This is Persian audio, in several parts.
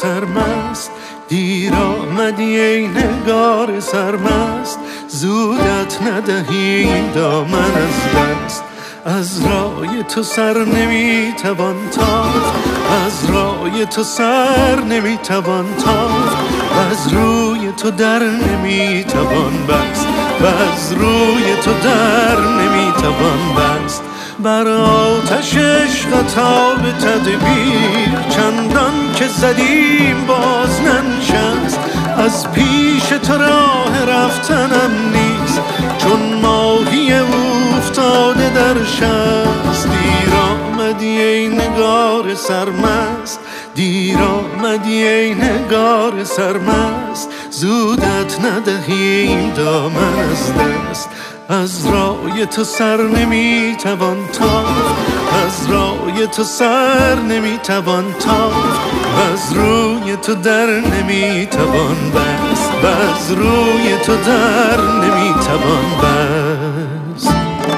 سرمست، دیر آمدی ای نگار سرمست، زودت ندهیم دامن از دست. از رای تو سر نمیتوان تافت، از رای تو سر نمیتوان تافت، و از روی تو در نمیتوان بست، و از روی تو در نمیتوان بست. بر آتش عشق تا به تدبیر، چندان که زدیم باز ننشست. از پیش تو راه رفتنم نیست، چون ماهی افتاده در شست. دیر آمدی ای نگار سرمست، دیر آمدی ای نگار سرمست، زودت ندهیم دامن از دست. از رای تو سر نمیتوان تافت، از رای تو سر نمیتوان تافت، و از روی تو در نمیتوان بست، و از روی تو در نمیتوان بست.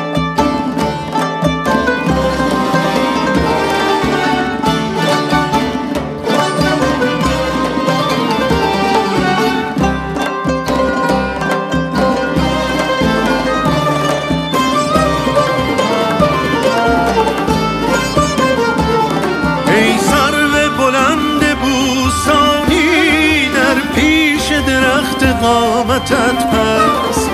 ای سرو بلند بوستانی، در پیش درخت قامتت پست.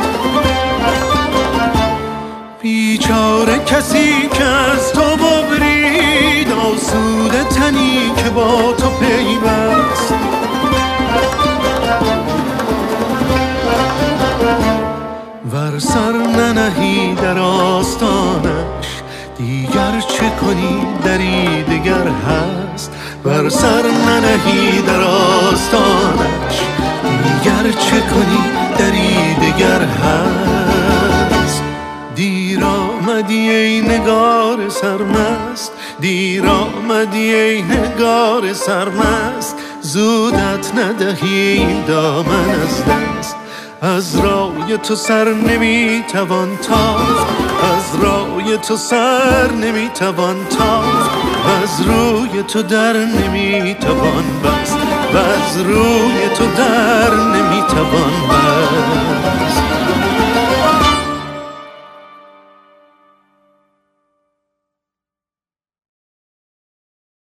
بیچاره کسی که از تو ببرید، آسوده تنی که با تو پیوست. ور سر ننهی در آستانش، دیگر چه کنی دری دگر هست. ور سر ننهی در آستانش، دیگر چه کنی دری دگر هست. دیر آمدی ای نگار سرمست، دیر آمدی ای نگار سرمست، زودت ندهیم دامن از دست. از رای تو سر نمیتوان تافت، از رای تو سر نمیتوان تافت، و از روی تو در نمیتوان بست، و از روی تو در نمیتوان